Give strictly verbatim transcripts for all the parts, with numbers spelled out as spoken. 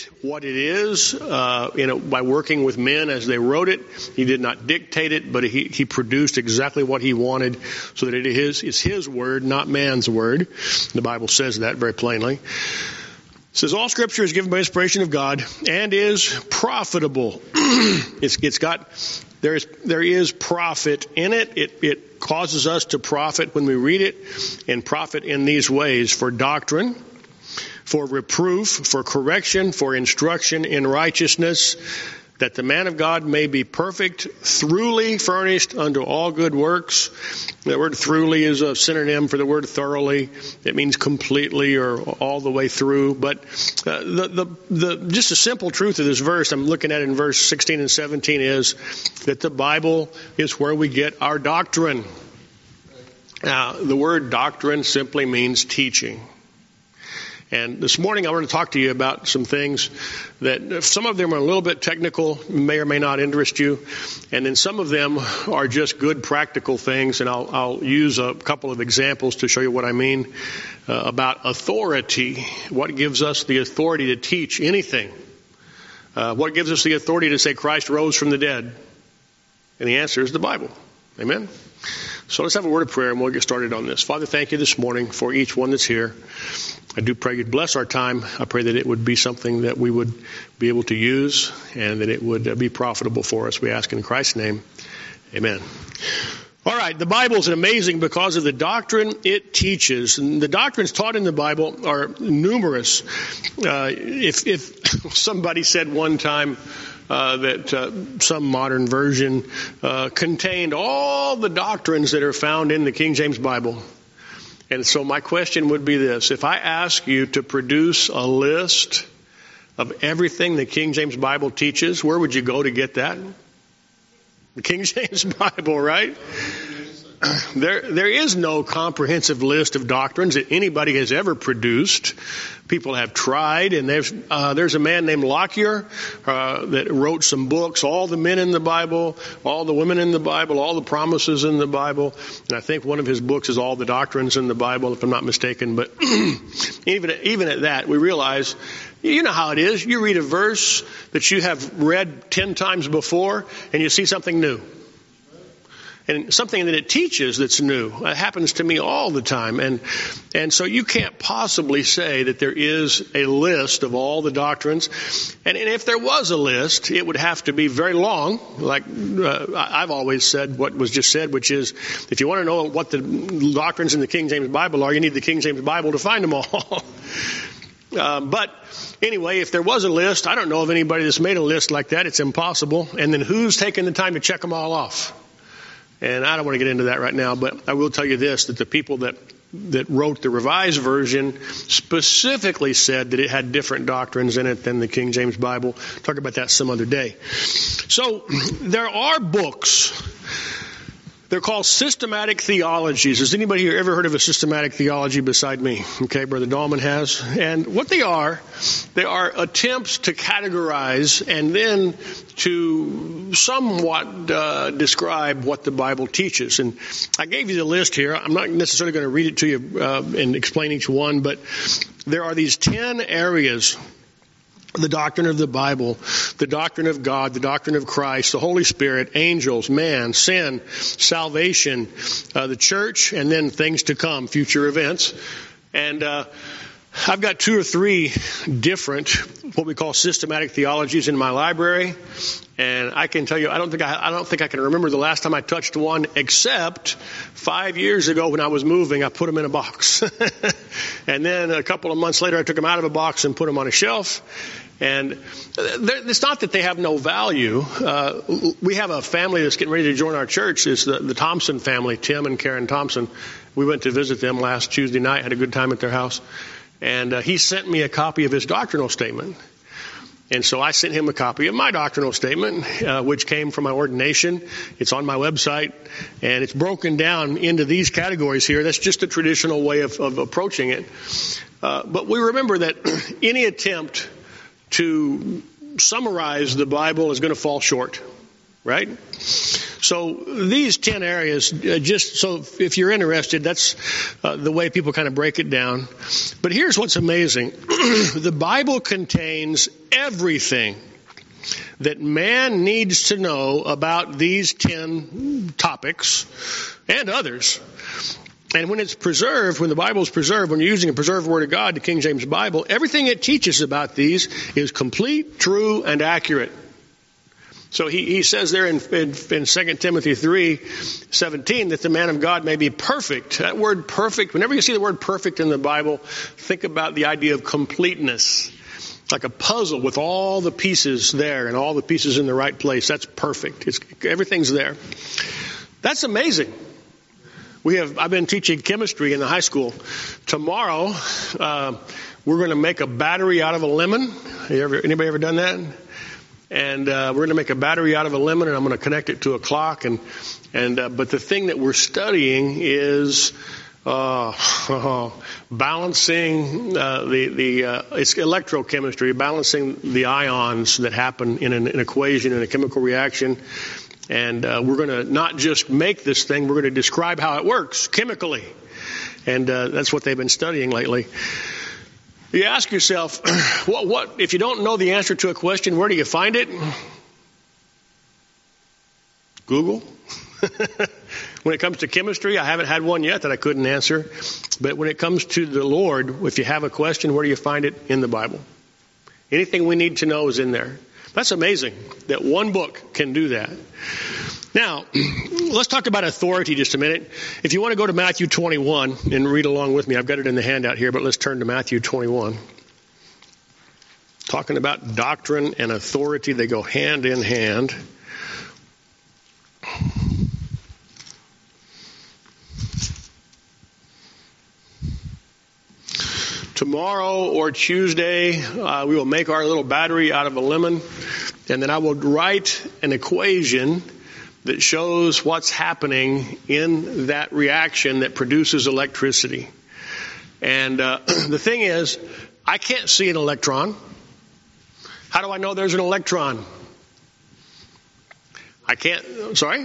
what it is uh, you know, by working with men as they wrote it. He did not dictate it, but he, he produced exactly what he wanted so that it is it's his word, not man's word. The Bible says that very plainly. It says all Scripture is given by inspiration of God and is profitable. it's, it's got there is there is profit in it. It it causes us to profit when we read it, and profit in these ways: for doctrine, for reproof, for correction, for instruction in righteousness, that the man of God may be perfect, thoroughly furnished unto all good works. The word thoroughly is a synonym for the word thoroughly. It means completely or all the way through. But uh, the, the, the, just a simple truth of this verse, I'm looking at it in verse sixteen and seventeen, is that the Bible is where we get our doctrine. Now, the word doctrine simply means teaching. And this morning I want to talk to you about some things that some of them are a little bit technical, may or may not interest you. And then some of them are just good practical things. And I'll, I'll use a couple of examples to show you what I mean uh, about authority. What gives us the authority to teach anything? Uh, what gives us the authority to say Christ rose from the dead? And the answer is the Bible. Amen? So let's have a word of prayer and we'll get started on this. Father, thank you this morning for each one that's here. I do pray you'd bless our time. I pray that it would be something that we would be able to use and that it would be profitable for us. We ask in Christ's name. Amen. All right, the Bible is amazing because of the doctrine it teaches. And the doctrines taught in the Bible are numerous. Uh, if, if somebody said one time uh, that uh, some modern version uh, contained all the doctrines that are found in the King James Bible. And so my question would be this. If I ask you to produce a list of everything the King James Bible teaches, where would you go to get that? The King James Bible, right? There, there is no comprehensive list of doctrines that anybody has ever produced. People have tried, and there's, uh, there's a man named Lockyer uh, that wrote some books, all the men in the Bible, all the women in the Bible, all the promises in the Bible. And I think one of his books is All the Doctrines in the Bible, if I'm not mistaken. But even, even at that, we realize, you know how it is. You read a verse that you have read ten times before, and you see something new. And something that it teaches that's new. It happens to me all the time. And and so you can't possibly say that there is a list of all the doctrines. And, and if there was a list, it would have to be very long. Like uh, I've always said what was just said, which is if you want to know what the doctrines in the King James Bible are, you need the King James Bible to find them all. Uh, but anyway, if there was a list, I don't know of anybody that's made a list like that. It's impossible. And then who's taking the time to check them all off? And I don't want to get into that right now, but I will tell you this, that the people that, that wrote the Revised Version specifically said that it had different doctrines in it than the King James Bible. Talk about that some other day. So there are books. They're called systematic theologies. Has anybody here ever heard of a systematic theology beside me? Okay, Brother Dahlman has. And what they are, they are attempts to categorize and then to somewhat uh, describe what the Bible teaches. And I gave you the list here. I'm not necessarily going to read it to you uh, and explain each one, but there are these ten areas: the doctrine of the Bible, the doctrine of God, the doctrine of Christ, the Holy Spirit, angels, man, sin, salvation, uh, the church, and then things to come, future events. And uh, I've got two or three different, what we call systematic theologies in my library. And I can tell you, I don't think I, I don't think I can remember the last time I touched one, except five years ago when I was moving, I put them in a box. And then a couple of months later, I took them out of a box and put them on a shelf. And it's not that they have no value. Uh, we have a family that's getting ready to join our church. It's the, the Thompson family, Tim and Karen Thompson. We went to visit them last Tuesday night, had a good time at their house. And uh, he sent me a copy of his doctrinal statement. And so I sent him a copy of my doctrinal statement, uh, which came from my ordination. It's on my website, and it's broken down into these categories here. That's just a traditional way of, of approaching it. Uh, but we remember that any attempt to summarize the Bible is going to fall short, right? So these ten areas, uh, just so if you're interested, that's uh, the way people kind of break it down. But here's what's amazing. The Bible contains everything that man needs to know about these ten topics and others. And when it's preserved, when the Bible is preserved, when you're using a preserved Word of God, the King James Bible, everything it teaches about these is complete, true, and accurate. So he, he says there in, in, in Second Timothy three seventeen that the man of God may be perfect. That word perfect, whenever you see the word perfect in the Bible, think about the idea of completeness. Like a puzzle with all the pieces there and all the pieces in the right place. That's perfect. It's, everything's there. That's amazing. We have. I've been teaching chemistry in the high school. Tomorrow, uh, we're going to make a battery out of a lemon. You ever, anybody ever done that? And uh, we're going to make a battery out of a lemon, and I'm going to connect it to a clock. And and uh, but the thing that we're studying is uh, uh, balancing uh, the the uh, it's electrochemistry, balancing the ions that happen in an, an equation in a chemical reaction. And uh, we're going to not just make this thing, we're going to describe how it works chemically. And uh, that's what they've been studying lately. You ask yourself, what, what, if you don't know the answer to a question, where do you find it? Google. When it comes to chemistry, I haven't had one yet that I couldn't answer. But when it comes to the Lord, if you have a question, where do you find it? In the Bible. Anything we need to know is in there. That's amazing that one book can do that. Now, let's talk about authority just a minute. If you want to go to Matthew twenty-one and read along with me, I've got it in the handout here, but let's turn to Matthew twenty-one. Talking about doctrine and authority, they go hand in hand. Tomorrow or Tuesday, uh, we will make our little battery out of a lemon, and then I will write an equation that shows what's happening in that reaction that produces electricity. And uh, the thing is, I can't see an electron. How do I know there's an electron? I can't, sorry?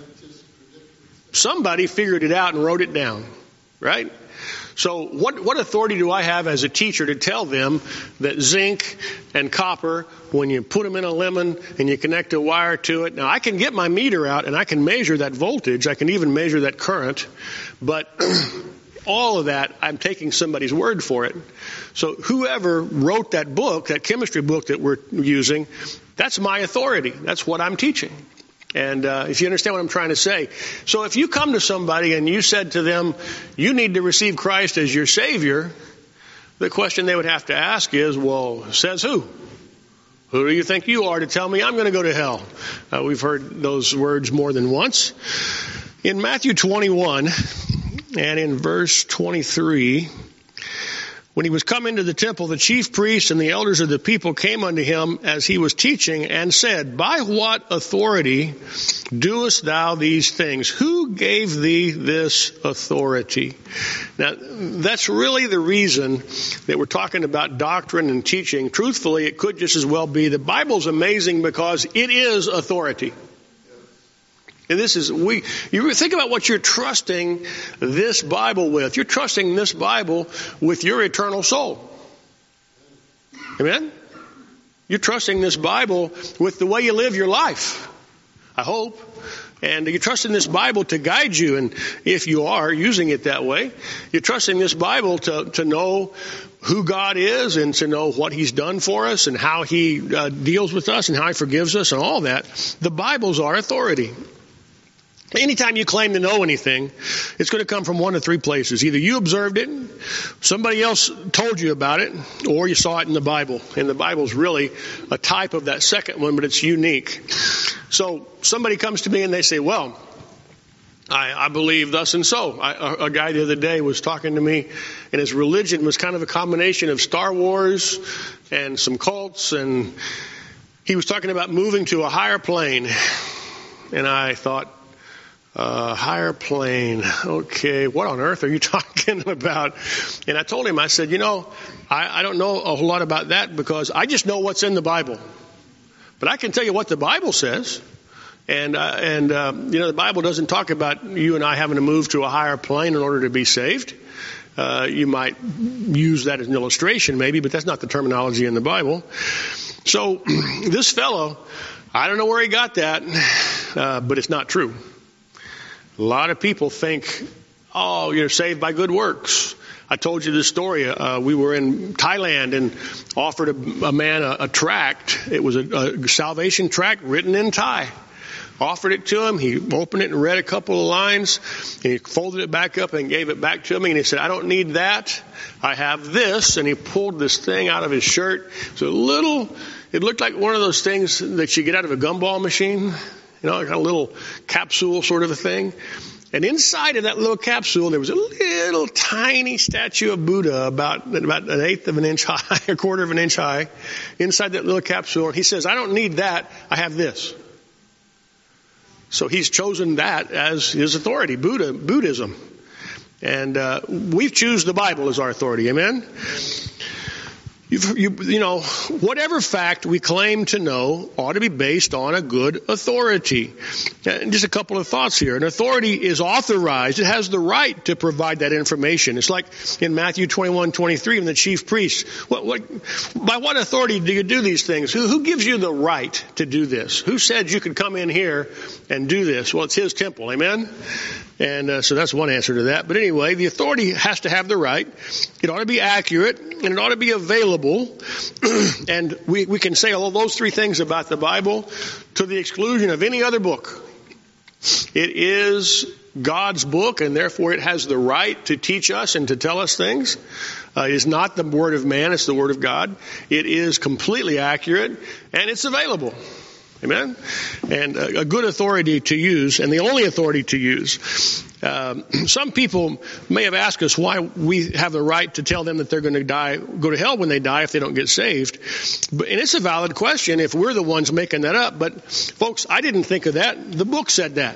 Somebody figured it out and wrote it down, right? So what, what authority do I have as a teacher to tell them that zinc and copper, when you put them in a lemon and you connect a wire to it, now I can get my meter out and I can measure that voltage, I can even measure that current, but all of that, I'm taking somebody's word for it. So whoever wrote that book, that chemistry book that we're using, that's my authority. That's what I'm teaching. And uh, if you understand what I'm trying to say. So if you come to somebody and you said to them, you need to receive Christ as your Savior, the question they would have to ask is, well, says who? Who do you think you are to tell me I'm going to go to hell? Uh, we've heard those words more than once. In Matthew twenty-one and in verse twenty-three, when he was come into the temple, the chief priests and the elders of the people came unto him as he was teaching and said, by what authority doest thou these things? Who gave thee this authority? Now, that's really the reason that we're talking about doctrine and teaching. Truthfully, it could just as well be the Bible's amazing because it is authority. And this is, we, you think about what you're trusting this Bible with. You're trusting this Bible with your eternal soul. Amen? You're trusting this Bible with the way you live your life. I hope. And you're trusting this Bible to guide you. And if you are using it that way, you're trusting this Bible to, to know who God is and to know what He's done for us and how He uh, deals with us and how He forgives us and all that. The Bible's our authority. Anytime you claim to know anything, it's going to come from one of three places. Either you observed it, somebody else told you about it, or you saw it in the Bible. And the Bible's really a type of that second one, but it's unique. So somebody comes to me and they say, well, I, I believe thus and so. I, a, a guy the other day was talking to me, and his religion was kind of a combination of Star Wars and some cults, and he was talking about moving to a higher plane. And I thought, Uh, higher plane. Okay, what on earth are you talking about? And I told him, I said, you know, I, I don't know a whole lot about that because I just know what's in the Bible. But I can tell you what the Bible says. And, uh, and uh, you know, the Bible doesn't talk about you and I having to move to a higher plane in order to be saved. Uh, you might use that as an illustration maybe, but that's not the terminology in the Bible. So this fellow, I don't know where he got that, uh, but it's not true. A lot of people think, oh, you're saved by good works. I told you this story. Uh, we were in Thailand and offered a, a man a, a tract. It was a, a salvation tract written in Thai. Offered it to him. He opened it and read a couple of lines. And he folded it back up and gave it back to me. And he said, I don't need that. I have this. And he pulled this thing out of his shirt. It's a little, it looked like one of those things that you get out of a gumball machine. You know, like a little capsule sort of a thing. And inside of that little capsule, there was a little tiny statue of Buddha about, about an eighth of an inch high, a quarter of an inch high, inside that little capsule. And he says, I don't need that. I have this. So he's chosen that as his authority, Buddha, Buddhism. And uh, we choose the Bible as our authority. Amen? You've, you, you know, whatever fact we claim to know ought to be based on a good authority. And just a couple of thoughts here. An authority is authorized. It has the right to provide that information. It's like in Matthew twenty-one twenty-three, when the chief priest, what, what, by what authority do you do these things? Who, who gives you the right to do this? Who said you could come in here and do this? Well, it's his temple. Amen? And uh, so that's one answer to that. But anyway, the authority has to have the right. It ought to be accurate, and it ought to be available. And we, we can say all those three things about the Bible to the exclusion of any other book. It is God's book, and therefore it has the right to teach us and to tell us things. Uh, it is not the word of man, it's the word of God. It is completely accurate, and it's available. Amen? And a, a good authority to use, and the only authority to use. Um, some people may have asked us why we have the right to tell them that they're going to die, go to hell when they die if they don't get saved. But, and it's a valid question if we're the ones making that up. But folks, I didn't think of that. The book said that.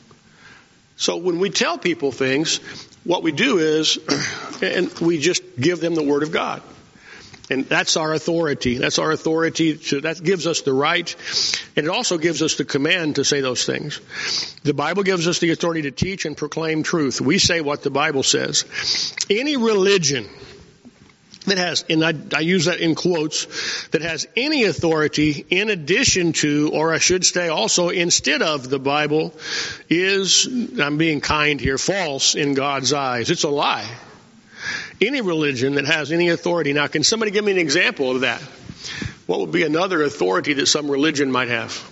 So when we tell people things, what we do is, and we just give them the Word of God. And that's our authority. That's our authority to, that gives us the right. And it also gives us the command to say those things. The Bible gives us the authority to teach and proclaim truth. We say what the Bible says. Any religion that has, and I, I use that in quotes, that has any authority in addition to, or I should say also instead of the Bible is, I'm being kind here, false in God's eyes. It's a lie. Any religion that has any authority. Now, can somebody give me an example of that? What would be another authority that some religion might have?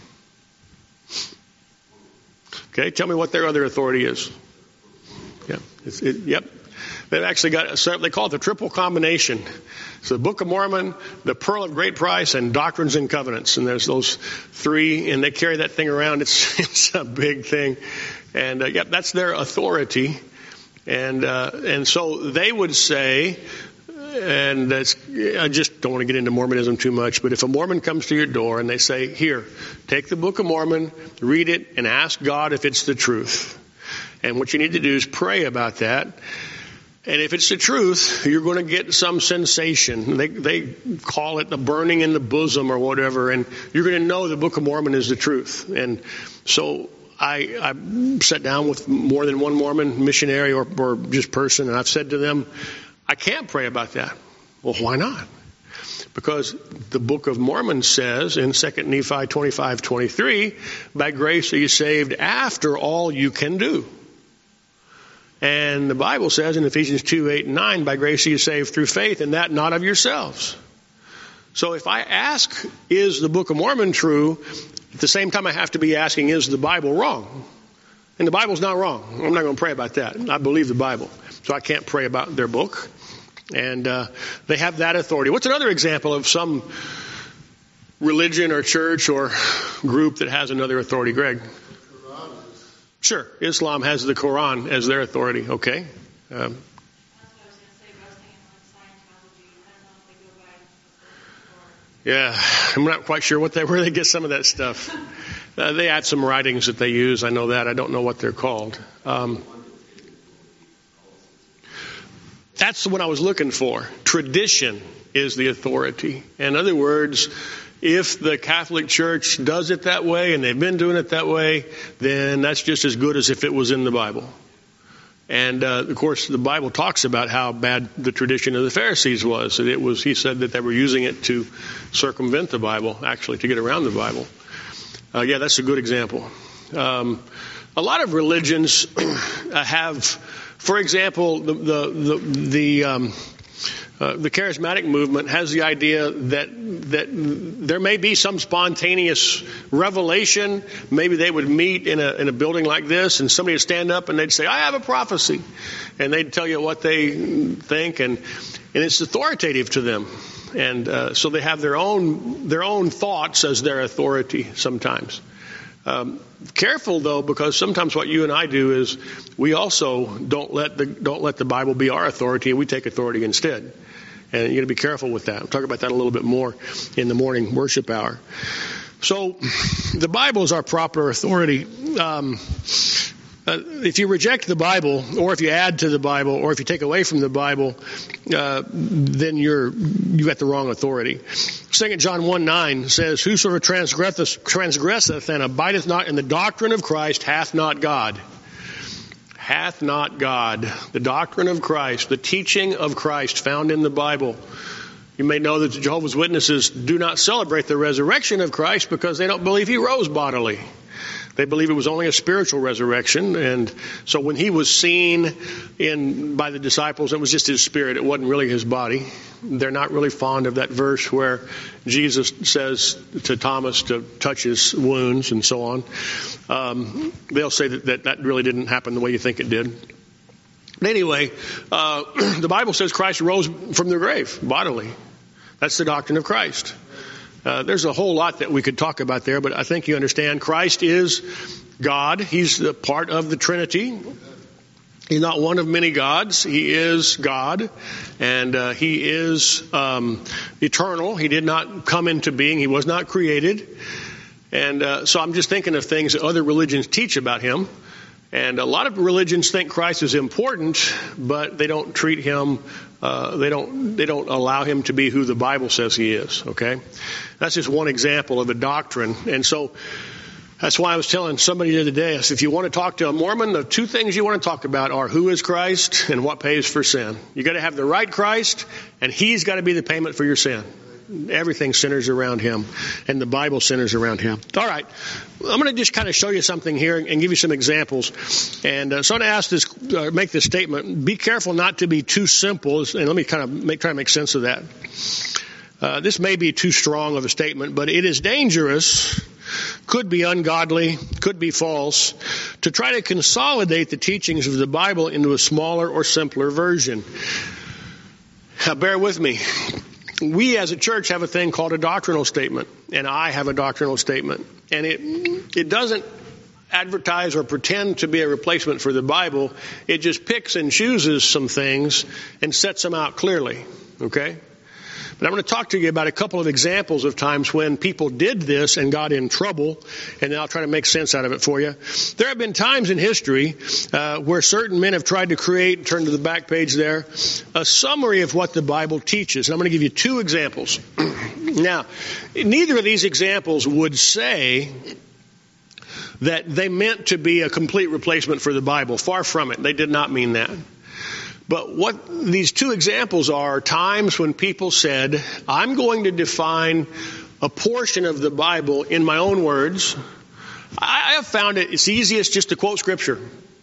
Okay, tell me what their other authority is. Yeah, it's, it, yep. They've actually got, they call it the triple combination. It's the Book of Mormon, the Pearl of Great Price, and Doctrines and Covenants. And there's those three, and they carry that thing around. It's, it's a big thing. And, uh, yep, that's their authority. And uh, and so they would say, and that's, I just don't want to get into Mormonism too much, but if a Mormon comes to your door and they say, here, take the Book of Mormon, read it, and ask God if it's the truth. And what you need to do is pray about that. And if it's the truth, you're going to get some sensation. They they call it the burning in the bosom or whatever, and you're going to know the Book of Mormon is the truth. And so I, I sat down with more than one Mormon missionary or, or just person, and I've said to them, I can't pray about that. Well, why not? Because the Book of Mormon says in Second Nephi twenty-five twenty-three, by grace are you saved after all you can do. And the Bible says in Ephesians two, eight, and nine, by grace are you saved through faith, and that not of yourselves. So if I ask, is the Book of Mormon true? At the same time, I have to be asking, is the Bible wrong? And the Bible's not wrong. I'm not going to pray about that. I believe the Bible. So I can't pray about their book. And uh, they have that authority. What's another example of some religion or church or group that has another authority, Greg? Sure. Islam has the Quran as their authority. Okay. Um, Yeah, I'm not quite sure what they, where they get some of that stuff. Uh, they have some writings that they use. I know that. I don't know what they're called. Um, that's what I was looking for. Tradition is the authority. In other words, If the Catholic Church does it that way, and they've been doing it that way, then that's just as good as if it was in the Bible. And, uh, of course, the Bible talks about how bad the tradition of the Pharisees was. And it was, he said that they were using it to circumvent the Bible, actually, to get around the Bible. Uh, yeah, that's a good example. Um, a lot of religions have, for example, the, the, the, the um, Uh, the charismatic movement has the idea that that there may be some spontaneous revelation. Maybe they would meet in a in a building like this, and somebody would stand up and they'd say, "I have a prophecy," and they'd tell you what they think, and and it's authoritative to them, and uh, so they have their own their own thoughts as their authority sometimes. Um, careful though, because sometimes what you and I do is we also don't let the don't let the Bible be our authority, and we take authority instead. And you got to be careful with that. I'll talk about that a little bit more in the morning worship hour. So the Bible is our proper authority. Um, uh, if you reject the Bible, or if you add to the Bible, or if you take away from the Bible, uh, then you're you got the wrong authority. Second John one nine says, "Whosoever transgresseth, transgresseth and abideth not in the doctrine of Christ hath not God." Hath not God. The doctrine of Christ, the teaching of Christ found in the Bible. You may know that the Jehovah's Witnesses do not celebrate the resurrection of Christ because they don't believe he rose bodily. They believe it was only a spiritual resurrection, and so when he was seen in by the disciples, it was just his spirit. It wasn't really his body. They're not really fond of that verse where Jesus says to Thomas to touch his wounds and so on. Um, they'll say that, that that really didn't happen the way you think it did. But anyway, uh, the Bible says Christ rose from the grave bodily. That's the doctrine of Christ. Uh, there's a whole lot that we could talk about there, but I think you understand Christ is God. He's the part of the Trinity. He's not one of many gods. He is God, and uh, he is um, eternal. He did not come into being. He was not created. And uh, so I'm just thinking of things that other religions teach about him. And a lot of religions think Christ is important, but they don't treat him, uh, they don't, they don't allow him to be who the Bible says he is, okay? That's just one example of a doctrine. And so that's why I was telling somebody the other day, I said, if you want to talk to a Mormon, the two things you want to talk about are who is Christ and what pays for sin. You got to have the right Christ, and he's got to be the payment for your sin. Everything centers around him, and the Bible centers around him. All right, I'm going to just kind of show you something here and give you some examples. And uh, so I'm going to ask this, uh, make this statement: be careful not to be too simple. And let me kind of make, try to make sense of that. Uh, this may be too strong of a statement, but it is dangerous, could be ungodly, could be false, to try to consolidate the teachings of the Bible into a smaller or simpler version. Now, bear with me. We as a church have a thing called a doctrinal statement, and I have a doctrinal statement. And it it doesn't advertise or pretend to be a replacement for the Bible. It just picks and chooses some things and sets them out clearly, okay? But I'm going to talk to you about a couple of examples of times when people did this and got in trouble, and then I'll try to make sense out of it for you. There have been times in history uh, where certain men have tried to create, turn to the back page there, a summary of what the Bible teaches. And I'm going to give you two examples. Now, neither of these examples would say that they meant to be a complete replacement for the Bible. Far from it. They did not mean that. But what these two examples are times when people said, I'm going to define a portion of the Bible in my own words. I have found it, it's easiest just to quote Scripture.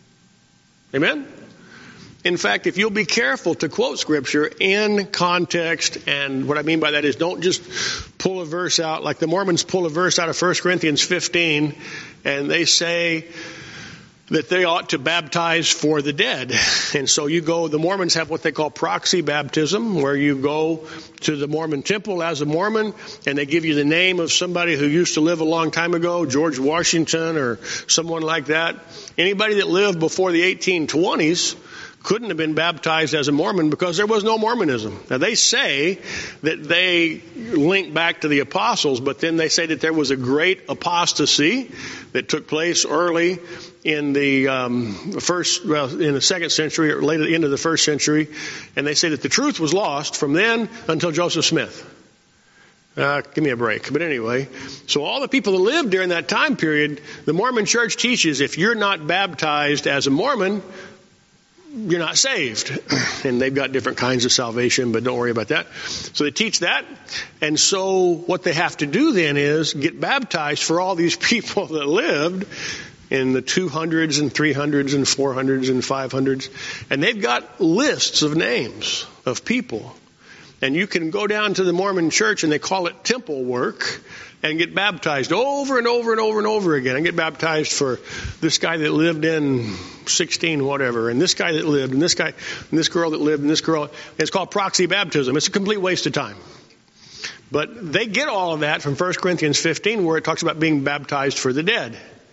Amen? In fact, if you'll be careful to quote Scripture in context, and what I mean by that is don't just pull a verse out, like the Mormons pull a verse out of First Corinthians fifteen, and they say that they ought to baptize for the dead. And so you go, the Mormons have what they call proxy baptism, where you go to the Mormon temple as a Mormon, and they give you the name of somebody who used to live a long time ago, George Washington or someone like that. Anybody that lived before the eighteen twenties couldn't have been baptized as a Mormon because there was no Mormonism. Now, they say that they link back to the apostles, but then they say that there was a great apostasy that took place early in the um, first, well, in the second century or later into the first century, and they say that the truth was lost from then until Joseph Smith. Uh, give me a break. But anyway, so all the people that lived during that time period, the Mormon church teaches if you're not baptized as a Mormon, you're not saved. And they've got different kinds of salvation, but don't worry about that. So they teach that. And so what they have to do then is get baptized for all these people that lived in the two hundreds and three hundreds and four hundreds and five hundreds. And they've got lists of names of people. And you can go down to the Mormon church, and they call it temple work, and get baptized over and over and over and over again. And get baptized for this guy that lived in sixteen whatever, and this guy that lived, and this guy, and this girl that lived, and this girl. And it's called proxy baptism. It's a complete waste of time. But they get all of that from First Corinthians fifteen, where it talks about being baptized for the dead.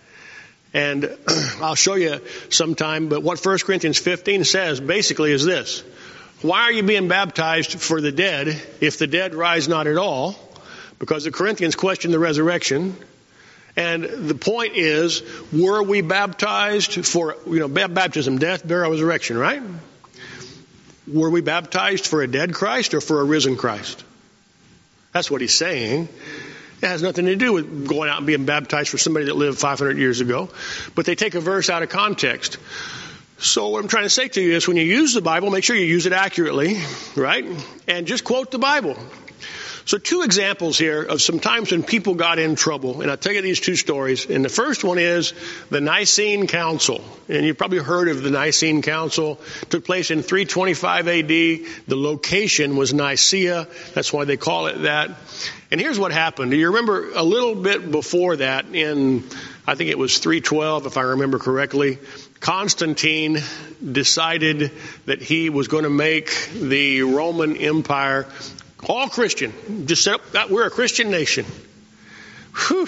And I'll show you sometime, but what First Corinthians fifteen says basically is this. Why are you being baptized for the dead if the dead rise not at all? Because the Corinthians question the resurrection. And the point is, were we baptized for, you know, baptism, death, burial, resurrection, right? Were we baptized for a dead Christ or for a risen Christ? That's what he's saying. It has nothing to do with going out and being baptized for somebody that lived five hundred years ago. But they take a verse out of context. So what I'm trying to say to you is when you use the Bible, make sure you use it accurately, right? And just quote the Bible. So two examples here of some times when people got in trouble. And I'll tell you these two stories. And the first one is the Nicene Council. And you've probably heard of the Nicene Council. It took place in three twenty-five A D. The location was Nicaea. That's why they call it that. And here's what happened. Do you remember a little bit before that in, I think it was three twelve, if I remember correctly, Constantine decided that he was going to make the Roman Empire all Christian. Just said, we're a Christian nation. Whew.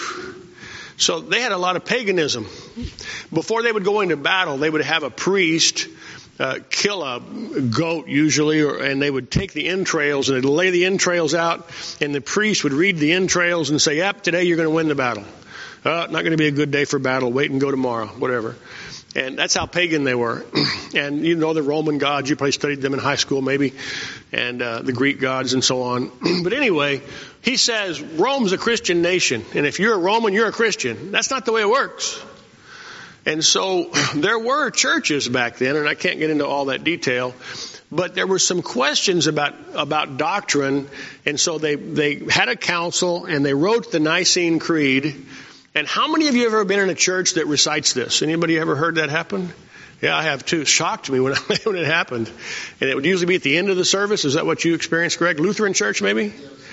So they had a lot of paganism. Before they would go into battle, they would have a priest uh, kill a goat usually, or, and they would take the entrails and they'd lay the entrails out, and the priest would read the entrails and say, yep, today you're going to win the battle. Uh, not going to be a good day for battle. Wait and go tomorrow, whatever. And that's how pagan they were. And you know the Roman gods, you probably studied them in high school maybe, and uh, the Greek gods and so on. But anyway, he says Rome's a Christian nation, and if you're a Roman, you're a Christian. That's not the way it works. And so there were churches back then, and I can't get into all that detail, but there were some questions about about doctrine, and so they, they had a council, and they wrote the Nicene Creed. And how many of you have ever been in a church that recites this? Anybody ever heard that happen? Yeah, I have too. It shocked me when, when it happened. And it would usually be at the end of the service. Is that what you experienced, Greg? Lutheran church, maybe?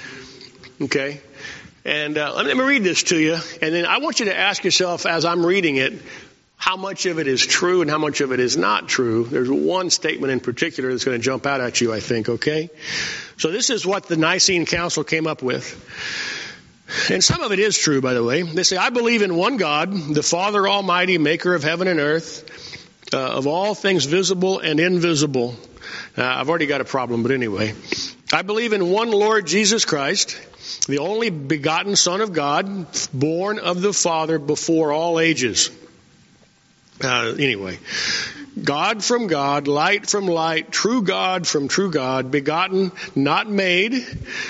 Okay. And uh, let me read this to you. And then I want you to ask yourself, as I'm reading it, how much of it is true and how much of it is not true. There's one statement in particular that's going to jump out at you, I think, okay? So this is what the Nicene Council came up with. And some of it is true, by the way. They say, I believe in one God, the Father Almighty, maker of heaven and earth, uh, of all things visible and invisible. Uh, I've already got a problem, but anyway. I believe in one Lord Jesus Christ, the only begotten Son of God, born of the Father before all ages. Uh, anyway. God from God, light from light, true God from true God, begotten, not made,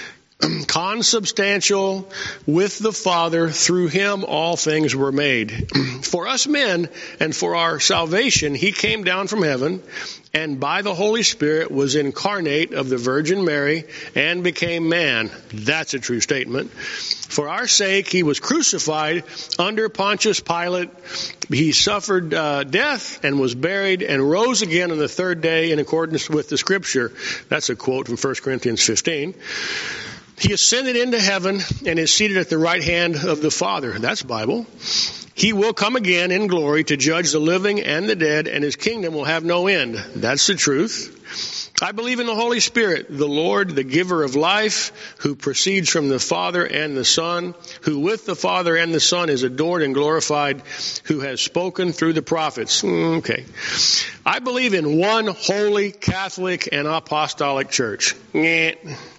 consubstantial with the Father. Through him all things were made. For us men and for our salvation, he came down from heaven and by the Holy Spirit was incarnate of the Virgin Mary and became man. That's a true statement. For our sake, he was crucified under Pontius Pilate. He suffered uh, death and was buried and rose again on the third day in accordance with the Scripture. That's a quote from First Corinthians fifteen. He ascended into heaven and is seated at the right hand of the Father. That's Bible. He will come again in glory to judge the living and the dead, and his kingdom will have no end. That's the truth. I believe in the Holy Spirit, the Lord, the giver of life, who proceeds from the Father and the Son, who with the Father and the Son is adored and glorified, who has spoken through the prophets. Okay. I believe in one holy, Catholic, and apostolic church.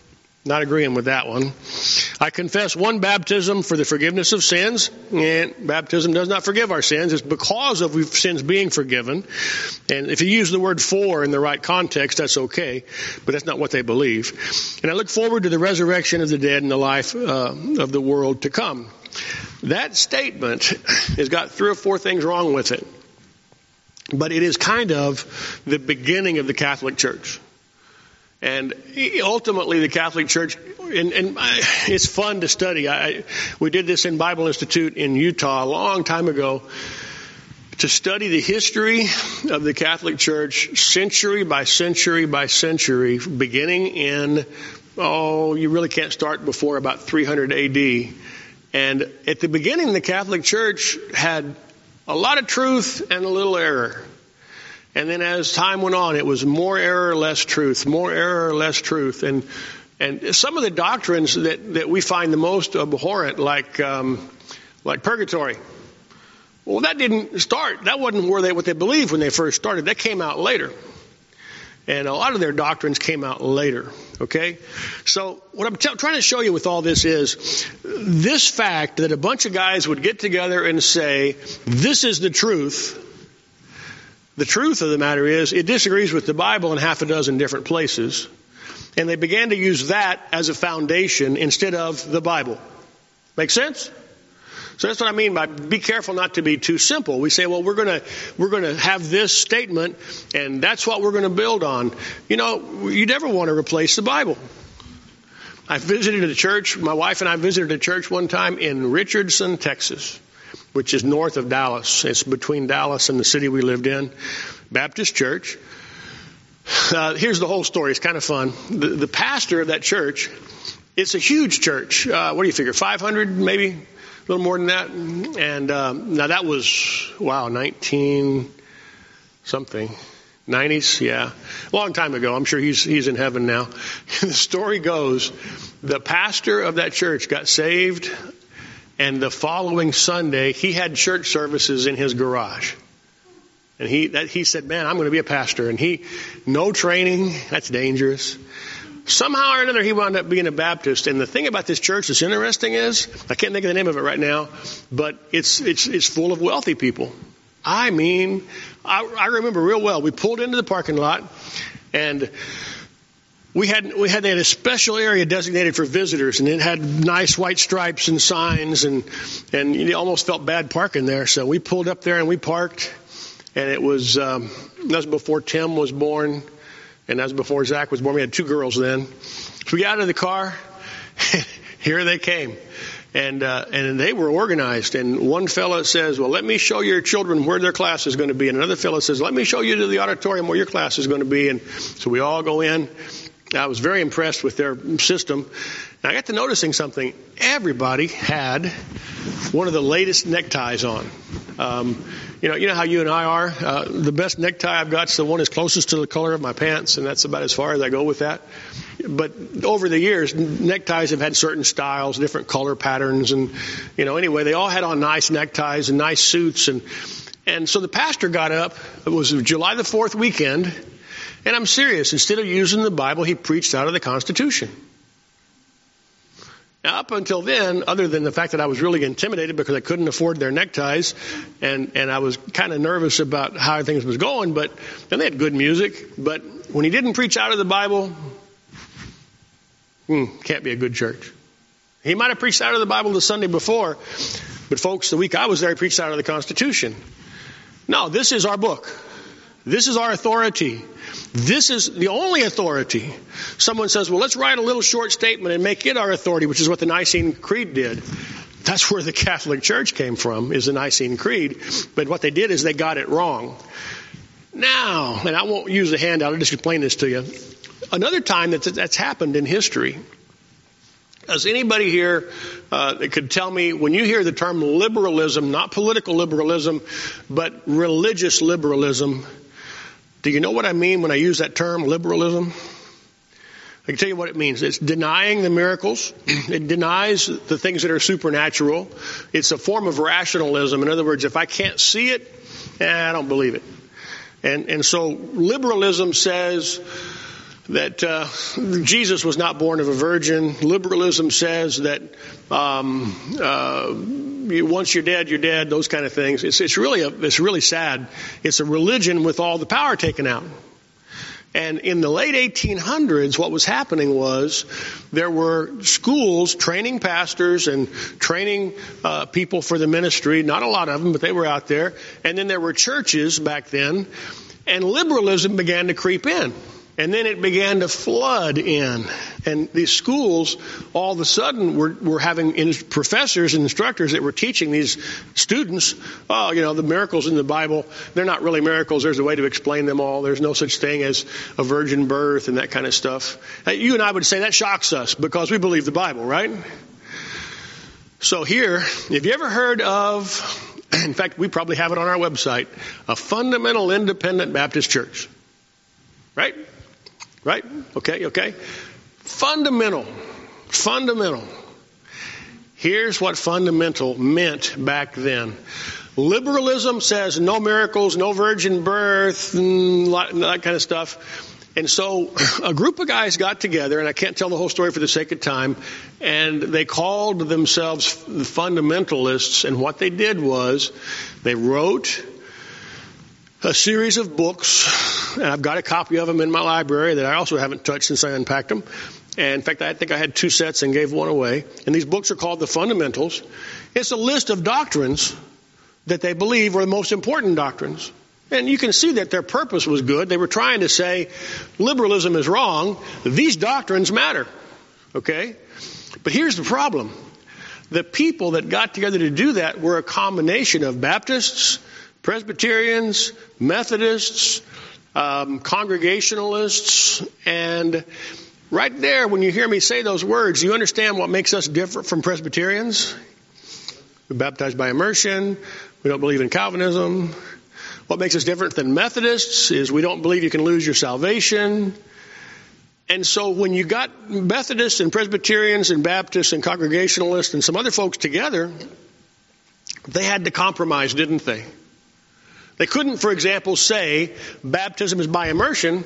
Not agreeing with that one. I confess one baptism for the forgiveness of sins, and baptism does not forgive our sins. It's because of sins being forgiven. And if you use the word for in the right context, that's okay, but that's not what they believe. And I look forward to the resurrection of the dead and the life uh, of the world to come. That statement has got three or four things wrong with it, but it is kind of the beginning of the Catholic Church. And ultimately, the Catholic Church, and, and it's fun to study. I, we did this in Bible Institute in Utah a long time ago to study the history of the Catholic Church century by century by century, beginning in, oh, you really can't start before about three hundred A D. And at the beginning, the Catholic Church had a lot of truth and a little error. And then as time went on, it was more error, less truth, more error, less truth. And and some of the doctrines that, that we find the most abhorrent, like um, like purgatory, well, that didn't start. That wasn't where they what they believed when they first started. That came out later. And a lot of their doctrines came out later. Okay? So what I'm t- trying to show you with all this is this fact that a bunch of guys would get together and say, this is the truth. The truth of the matter is, it disagrees with the Bible in half a dozen different places. And they began to use that as a foundation instead of the Bible. Make sense? So that's what I mean by be careful not to be too simple. We say, well, we're going to we're going to have this statement, and that's what we're going to build on. You know, you never want to replace the Bible. I visited a church. My wife and I visited a church one time in Richardson, Texas, which is north of Dallas. It's between Dallas and the city we lived in. Baptist church. Uh, here's the whole story. It's kind of fun. The, the pastor of that church, it's a huge church. Uh, what do you figure, five hundred maybe? A little more than that. And um, now that was, wow, nineteen something. nineties, yeah. A long time ago. I'm sure he's he's in heaven now. The story goes, the pastor of that church got saved, and the following Sunday, he had church services in his garage. And he that, he said, man, I'm going to be a pastor. And he, no training, that's dangerous. Somehow or another, he wound up being a Baptist. And the thing about this church that's interesting is, I can't think of the name of it right now, but it's it's it's full of wealthy people. I mean, I, I remember real well. We pulled into the parking lot, and We had we had, they had a special area designated for visitors, and it had nice white stripes and signs, and and you almost felt bad parking there. So we pulled up there and we parked, and it was um, that was before Tim was born, and that was before Zach was born. We had two girls then. So we got out of the car, here they came, and uh, and they were organized. And one fella says, "Well, let me show your children where their class is going to be," and another fella says, "Let me show you to the auditorium where your class is going to be." And so we all go in. I was very impressed with their system. And I got to noticing something. Everybody had one of the latest neckties on. Um, you know, you know how you and I are. Uh, the best necktie I've got is the one that's closest to the color of my pants, and that's about as far as I go with that. But over the years, neckties have had certain styles, different color patterns, and you know, anyway, they all had on nice neckties and nice suits, and and so the pastor got up. It was July the fourth weekend. And I'm serious. Instead of using the Bible, he preached out of the Constitution. Now, up until then, other than the fact that I was really intimidated because I couldn't afford their neckties, and, and I was kind of nervous about how things was going, but then they had good music. But when he didn't preach out of the Bible, hmm, can't be a good church. He might have preached out of the Bible the Sunday before, but folks, the week I was there, he preached out of the Constitution. No, this is our book. This is our authority. This is the only authority. Someone says, well, let's write a little short statement and make it our authority, which is what the Nicene Creed did. That's where the Catholic Church came from, is the Nicene Creed. But what they did is they got it wrong. Now, and I won't use the handout, I'll just explain this to you. Another time that that's happened in history. Does anybody here uh, that could tell me, when you hear the term liberalism, not political liberalism, but religious liberalism, do you know what I mean when I use that term, liberalism? I can tell you what it means. It's denying the miracles. It denies the things that are supernatural. It's a form of rationalism. In other words, if I can't see it, eh, I don't believe it. And, and so liberalism says, that uh, Jesus was not born of a virgin. Liberalism says that um, uh, you, once you're dead, you're dead. Those kind of things. It's, it's really a, it's really sad. It's a religion with all the power taken out. And in the late eighteen hundreds, what was happening was there were schools training pastors and training uh, people for the ministry. Not a lot of them, but they were out there. And then there were churches back then. And liberalism began to creep in. And then it began to flood in. And these schools, all of a sudden, were, were having in, professors and instructors that were teaching these students, oh, you know, the miracles in the Bible, they're not really miracles. There's a way to explain them all. There's no such thing as a virgin birth and that kind of stuff. You and I would say that shocks us because we believe the Bible, right? So here, have you ever heard of, in fact, we probably have it on our website, a fundamental independent Baptist church? Right? Right? Okay, okay. Fundamental. Fundamental. Here's what fundamental meant back then. Liberalism says no miracles, no virgin birth, that kind of stuff. And so a group of guys got together, and I can't tell the whole story for the sake of time, and they called themselves the fundamentalists. And what they did was they wrote a series of books, and I've got a copy of them in my library that I also haven't touched since I unpacked them. And in fact, I think I had two sets and gave one away. And these books are called The Fundamentals. It's a list of doctrines that they believe were the most important doctrines. And you can see that their purpose was good. They were trying to say liberalism is wrong. These doctrines matter. Okay? But here's the problem. The people that got together to do that were a combination of Baptists, Presbyterians, Methodists, um, Congregationalists, and right there, when you hear me say those words, you understand what makes us different from Presbyterians? We're baptized by immersion. We don't believe in Calvinism. What makes us different than Methodists is we don't believe you can lose your salvation. And so when you got Methodists and Presbyterians and Baptists and Congregationalists and some other folks together, they had to compromise, didn't they? They couldn't, for example, say baptism is by immersion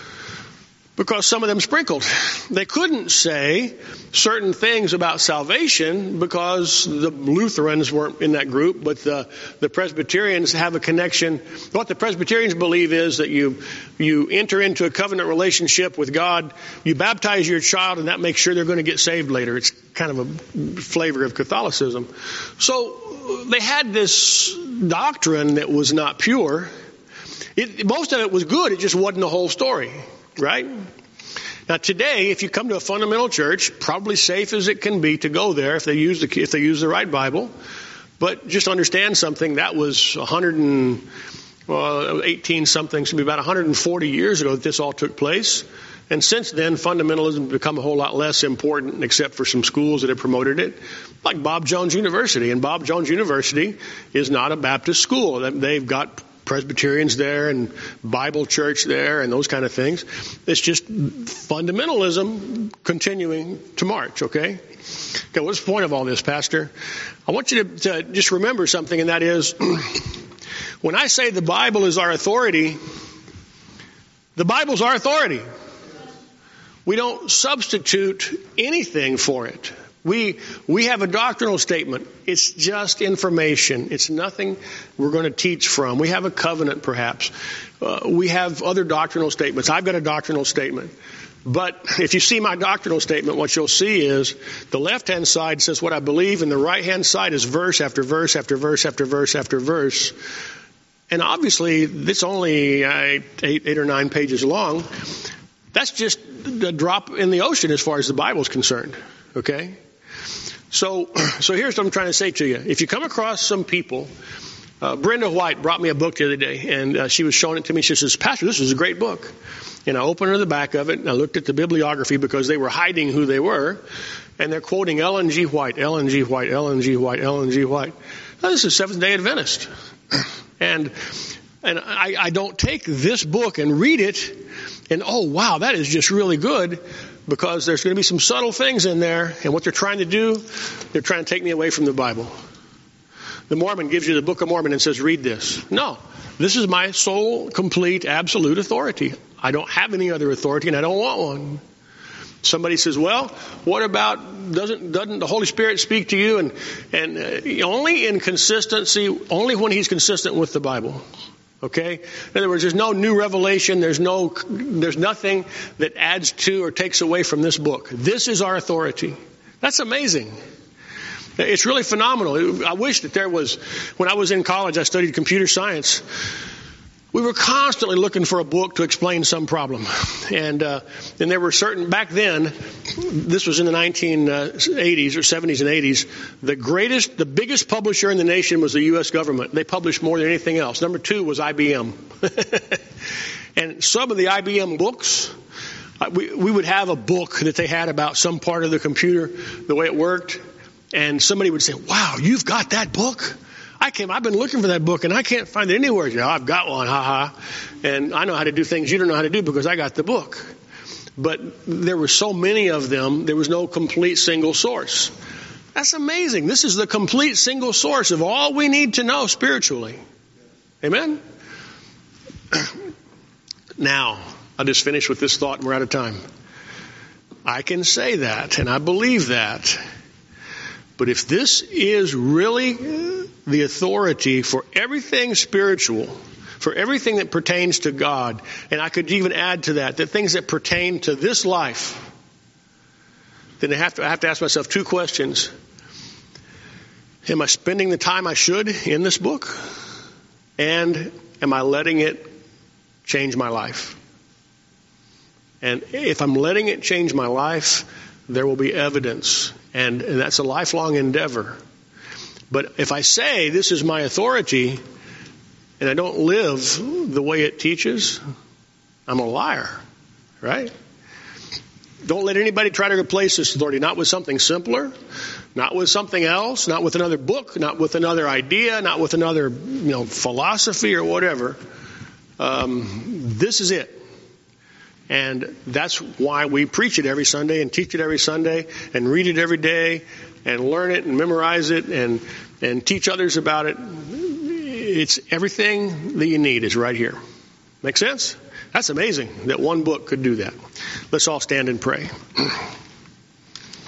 because some of them sprinkled. They couldn't say certain things about salvation because the Lutherans weren't in that group, but the, the Presbyterians have a connection. What the Presbyterians believe is that you, you enter into a covenant relationship with God, you baptize your child, and that makes sure they're going to get saved later. It's kind of a flavor of Catholicism. So they had this doctrine that was not pure. It, most of it was good. It just wasn't the whole story, right? Now today, if you come to a fundamental church, probably safe as it can be to go there if they use the if they use the right Bible. But just understand something. That was one hundred and well, eighteen something, should be about one hundred forty years ago that this all took place. And since then, fundamentalism has become a whole lot less important, except for some schools that have promoted it, like Bob Jones University. And Bob Jones University is not a Baptist school. They've got Presbyterians there and Bible church there and those kind of things. It's just fundamentalism continuing to march, okay? Okay, what's the point of all this, Pastor? I want you to, to just remember something, and that is, when I say the Bible is our authority, the Bible's our authority. We don't substitute anything for it. We we have a doctrinal statement. It's just information. It's nothing we're going to teach from. We have a covenant, perhaps. Uh, we have other doctrinal statements. I've got a doctrinal statement. But if you see my doctrinal statement, what you'll see is the left-hand side says what I believe, and the right-hand side is verse after verse after verse after verse after verse. And obviously, it's only uh, eight, eight or nine pages long. That's just a drop in the ocean as far as the Bible is concerned. Okay? So, so here's what I'm trying to say to you. If you come across some people, uh, Brenda White brought me a book the other day, and uh, she was showing it to me. She says, Pastor, this is a great book. And I opened her the back of it, and I looked at the bibliography because they were hiding who they were. And they're quoting Ellen G. White, Ellen G. White, Ellen G. White, Ellen G. White. Now, this is Seventh-day Adventist. And and I, I don't take this book and read it and, oh, wow, that is just really good, because there's going to be some subtle things in there. And what they're trying to do, they're trying to take me away from the Bible. The Mormon gives you the Book of Mormon and says, read this. No, This is my sole, complete, absolute authority. I don't have any other authority, and I don't want one. Somebody says, well, what about, doesn't doesn't the Holy Spirit speak to you? And, and uh, only in consistency, only when he's consistent with the Bible. Okay? In other words, there's no new revelation. There's no, there's nothing that adds to or takes away from this book. This is our authority. That's amazing. It's really phenomenal. I wish that there was, when I was in college, I studied computer science. We were constantly looking for a book to explain some problem. And, uh, and there were certain, back then, this was in the nineteen eighties or seventies and eighties, the greatest, the biggest publisher in the nation was the U S government. They published more than anything else. Number two was I B M. And some of the I B M books, we, we would have a book that they had about some part of the computer, the way it worked. And somebody would say, wow, you've got that book? I came, I've been looking for that book and I can't find it anywhere. Yeah, I've got one, haha. And I know how to do things you don't know how to do because I got the book. But there were so many of them, there was no complete single source. That's amazing. This is the complete single source of all we need to know spiritually. Amen? Now, I'll just finish with this thought and we're out of time. I can say that and I believe that. But if this is really the authority for everything spiritual, for everything that pertains to God, and I could even add to that, the things that pertain to this life, then I have to, I have to ask myself two questions. Am I spending the time I should in this book? And am I letting it change my life? And if I'm letting it change my life, there will be evidence. And, and that's a lifelong endeavor. But if I say this is my authority and I don't live the way it teaches, I'm a liar, right? Don't let anybody try to replace this authority, not with something simpler, not with something else, not with another book, not with another idea, not with another, you know, philosophy or whatever. Um, this is it. And that's why we preach it every Sunday and teach it every Sunday and read it every day and learn it and memorize it and, and teach others about it. It's everything that you need is right here. Make sense? That's amazing that one book could do that. Let's all stand and pray.